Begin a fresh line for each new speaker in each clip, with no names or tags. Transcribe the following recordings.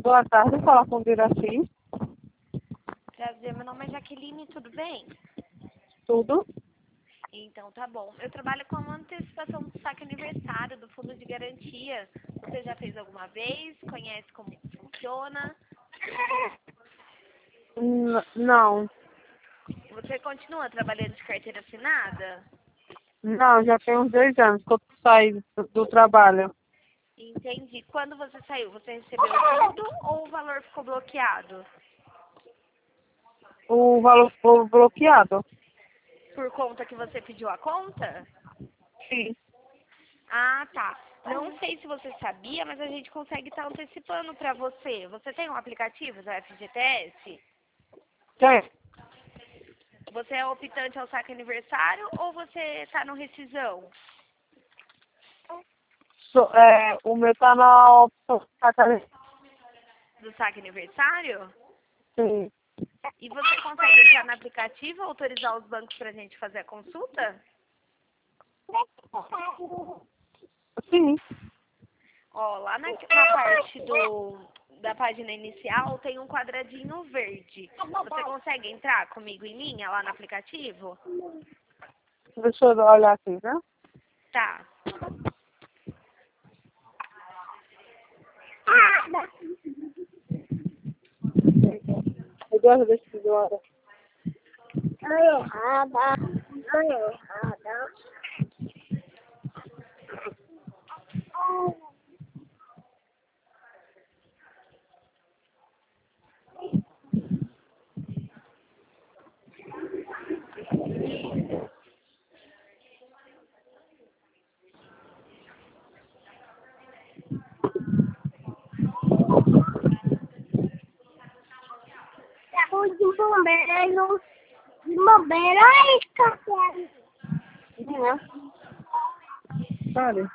Boa tarde, fala com o Diraci.
Prazer, meu nome é Jaqueline, tudo bem?
Tudo?
Então tá bom. Eu trabalho com a antecipação do saque aniversário do Fundo de Garantia. Você já fez alguma vez? Conhece como funciona?
Não.
Você continua trabalhando de carteira assinada?
Não, já tem uns 2 anos que eu saí do trabalho.
Entendi. Quando você saiu, você recebeu tudo ou o valor ficou bloqueado?
O valor ficou bloqueado?
Por conta que você pediu a conta?
Sim.
Ah, tá. Não sei se você sabia, mas a gente consegue estar antecipando para você. Você tem um aplicativo do FGTS?
Tem.
Você é optante ao saque aniversário ou você está no rescisão?
O meu tá na opção.
Do saque aniversário?
Sim.
E você consegue entrar no aplicativo e autorizar os bancos para a gente fazer a consulta?
Sim.
Ó, lá na parte da página inicial tem um quadradinho verde. Você consegue entrar comigo em linha lá no aplicativo?
Deixa eu olhar aqui, né?
Tá.
Eduardo, deixa eu ver agora.
De bombeiro, ai, café.
Sabe?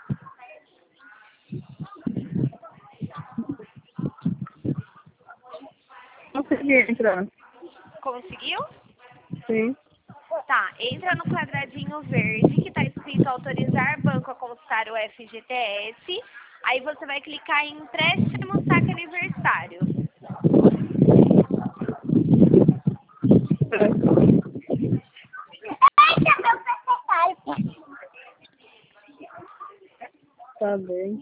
Consegui entrar.
Conseguiu?
Sim.
Tá, entra no quadradinho verde que está escrito autorizar banco a consultar o FGTS. Aí você vai clicar em empréstimo saque aniversário.
Tá bem.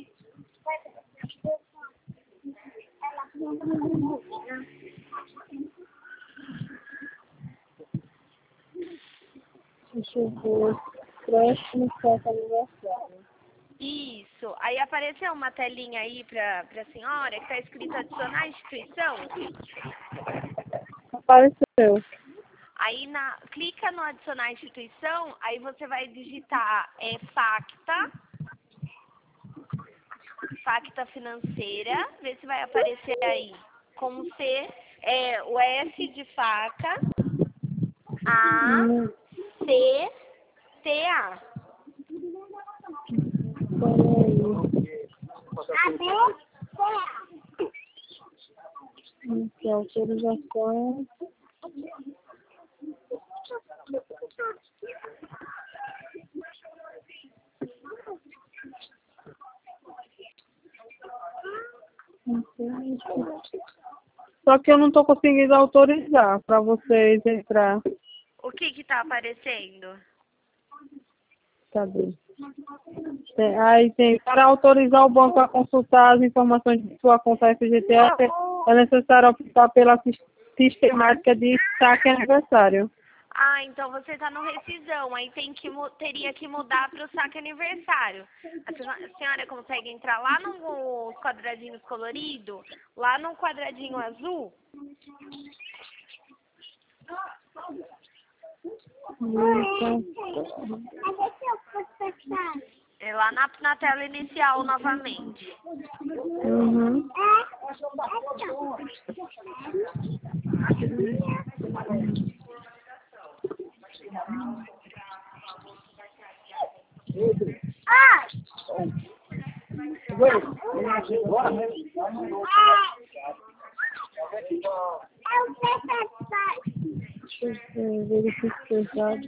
Deixa eu ver. Próximo saque aniversário.
Isso. Aí apareceu uma telinha aí pra senhora que está escrito adicionar instituição.
Apareceu.
Aí clica no adicionar instituição, aí você vai digitar Facta financeira, vê se vai aparecer aí com C, o F de faca, A, C, T, A.
Autorização. Só que eu não estou conseguindo autorizar para vocês entrar.
O que está aparecendo?
Cadê? Aí tem, para autorizar o banco a consultar as informações de sua conta FGTS, é necessário optar pela sistemática de saque aniversário.
Ah, então você está no rescisão, aí teria que mudar para o saque aniversário. A senhora consegue entrar lá nos quadradinhos coloridos, lá no quadradinho azul? É lá na tela inicial novamente.
Uhum. Verificar.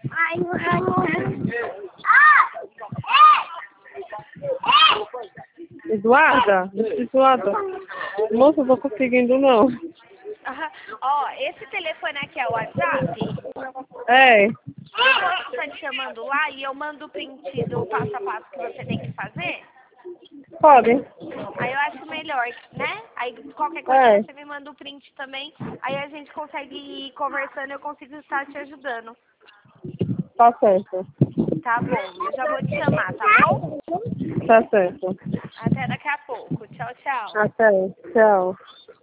Ai, ah!
Eduarda? Eduarda? Moça, eu tô conseguindo não.
Ó, esse telefone aqui é o WhatsApp?
É.
Eu posso estar te chamando lá e eu mando o print do passo a passo que você tem que fazer?
Pode.
Aí eu acho melhor, né? Aí qualquer coisa você me manda o print também. Aí a gente consegue ir conversando e eu consigo estar te ajudando.
Tá certo.
Tá bom, eu já vou te chamar, tá bom?
Tá certo.
Até daqui a pouco. Tchau, tchau.
Até. Tchau.